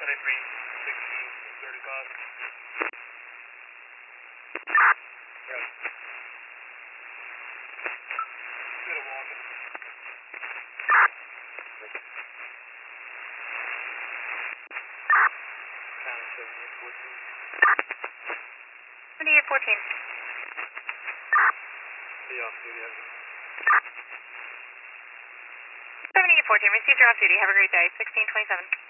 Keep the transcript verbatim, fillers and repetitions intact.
seventy-three sixteen, thirty-five. Right. Good at walking. seventy-eight fourteen. Be off duty. seventy-eight fourteen, received your off duty. Have a great day. sixteen twenty-seven.